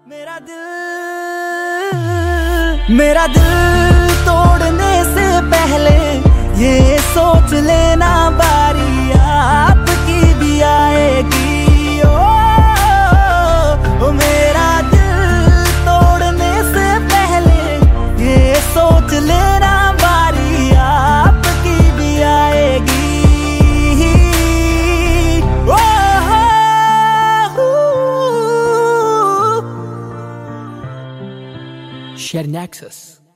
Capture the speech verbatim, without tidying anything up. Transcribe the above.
मेरा दिल मेरा दिल तोड़ने से पहले ये सोच लेना बारी आपकी भी आएगी। ओ, ओ मेरा दिल तोड़ने से पहले ये सोच लेना बारी आपकी भी आएगी। ओ, Shared Nexus.